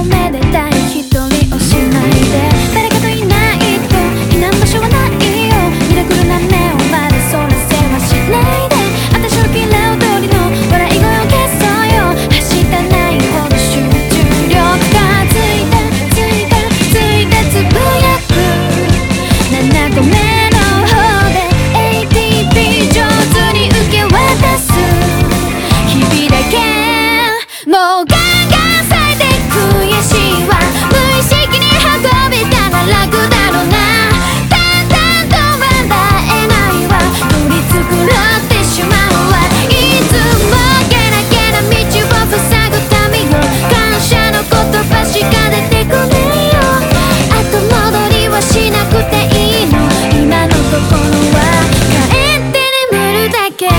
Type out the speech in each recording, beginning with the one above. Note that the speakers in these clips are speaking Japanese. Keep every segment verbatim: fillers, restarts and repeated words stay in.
めでたい一人おしまいで誰かといないと避難場所はないよ。ミラクルな目をまだそらせはしないで私の嫌う通りの笑い声を消そうよ。はしたないほど集中力がついたついたついたつぶやくななこめの方で エーティーピー 上手に受け渡す日々だけもうガンガン咲いて悔しいわ。無意識に運べたら楽だろうな。淡々と笑えないわ。取り繕ってしまうわ。いつもゲラゲラ道を塞ぐためよ。感謝の言葉しか出てこないよ。後戻りはしなくていいの。今のところは帰って眠るだけ。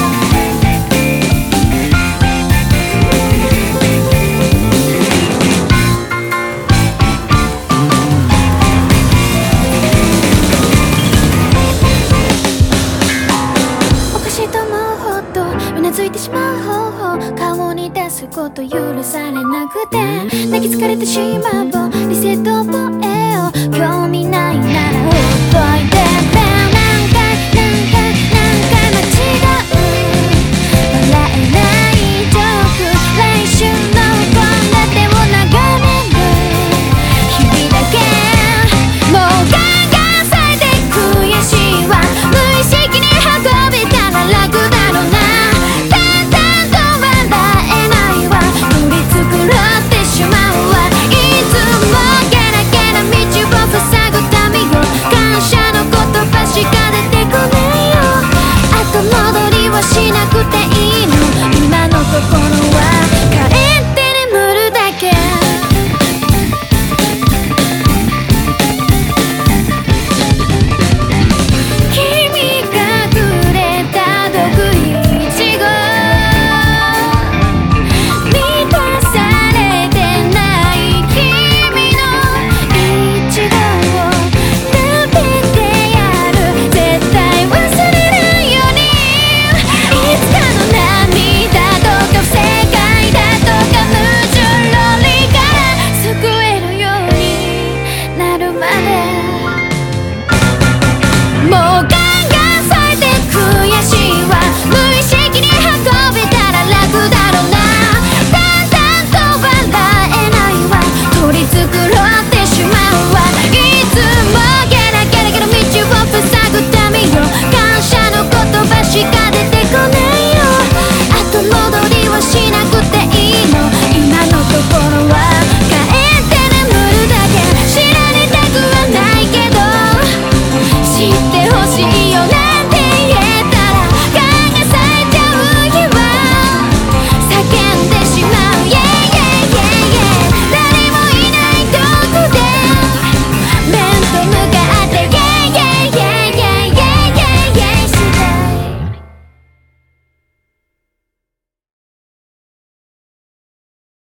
おかしいと思うほどうなずいてしまう方法顔に出すこと許されなくて泣き疲れてしまう理性と